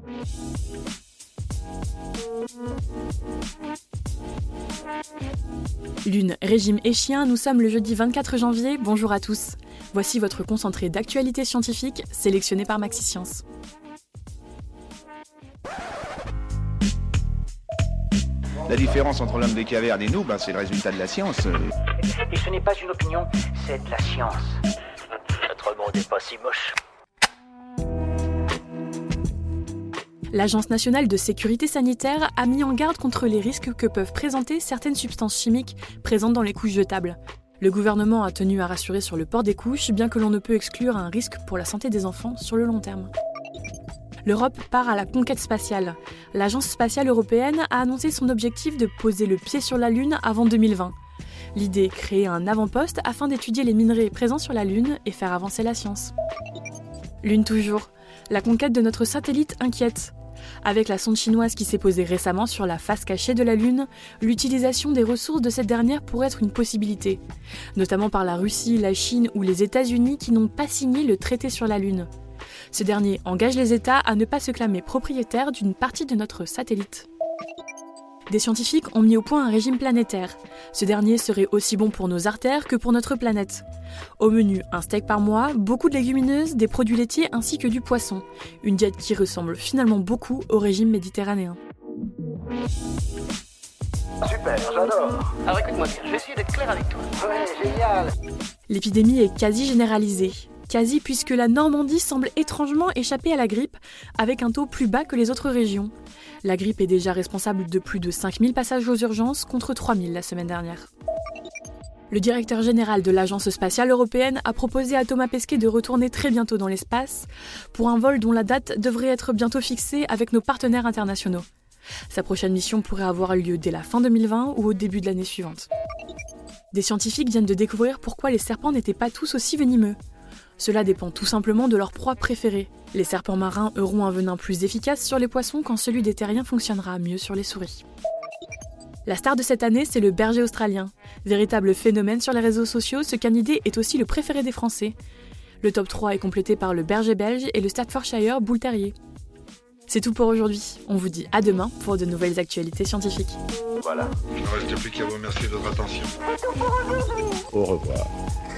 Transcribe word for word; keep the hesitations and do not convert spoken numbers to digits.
Lune, régime et chien, nous sommes le jeudi vingt-quatre janvier, bonjour à tous. Voici votre concentré d'actualité scientifique sélectionné par MaxiScience. La différence entre l'homme des cavernes et nous, ben, c'est le résultat de la science. Et ce n'est pas une opinion, c'est de la science. Notre monde n'est pas si moche. L'Agence nationale de sécurité sanitaire a mis en garde contre les risques que peuvent présenter certaines substances chimiques présentes dans les couches jetables. Le gouvernement a tenu à rassurer sur le port des couches, bien que l'on ne peut exclure un risque pour la santé des enfants sur le long terme. L'Europe part à la conquête spatiale. L'Agence spatiale européenne a annoncé son objectif de poser le pied sur la Lune avant deux mille vingt. L'idée, créer un avant-poste afin d'étudier les minerais présents sur la Lune et faire avancer la science. Lune toujours. La conquête de notre satellite inquiète. Avec la sonde chinoise qui s'est posée récemment sur la face cachée de la Lune, l'utilisation des ressources de cette dernière pourrait être une possibilité, notamment par la Russie, la Chine ou les États-Unis qui n'ont pas signé le traité sur la Lune. Ce dernier engage les États à ne pas se clamer propriétaires d'une partie de notre satellite. Des scientifiques ont mis au point un régime planétaire. Ce dernier serait aussi bon pour nos artères que pour notre planète. Au menu, un steak par mois, beaucoup de légumineuses, des produits laitiers ainsi que du poisson. Une diète qui ressemble finalement beaucoup au régime méditerranéen. Super, j'adore. Alors écoute-moi bien, je vais essayer d'être clair avec toi. Ouais, génial. L'épidémie est quasi généralisée. Quasi puisque la Normandie semble étrangement échapper à la grippe, avec un taux plus bas que les autres régions. La grippe est déjà responsable de plus de cinq mille passages aux urgences contre trois mille la semaine dernière. Le directeur général de l'Agence spatiale européenne a proposé à Thomas Pesquet de retourner très bientôt dans l'espace, pour un vol dont la date devrait être bientôt fixée avec nos partenaires internationaux. Sa prochaine mission pourrait avoir lieu dès la fin deux mille vingt ou au début de l'année suivante. Des scientifiques viennent de découvrir pourquoi les serpents n'étaient pas tous aussi venimeux. Cela dépend tout simplement de leur proie préférée. Les serpents marins auront un venin plus efficace sur les poissons quand celui des terriens fonctionnera mieux sur les souris. La star de cette année, c'est le berger australien. Véritable phénomène sur les réseaux sociaux, ce canidé est aussi le préféré des Français. Le top trois est complété par le berger belge et le Staffordshire bull terrier. C'est tout pour aujourd'hui. On vous dit à demain pour de nouvelles actualités scientifiques. Voilà. Il ne reste plus qu'à vous remercier de votre attention. C'est tout pour aujourd'hui. Au revoir.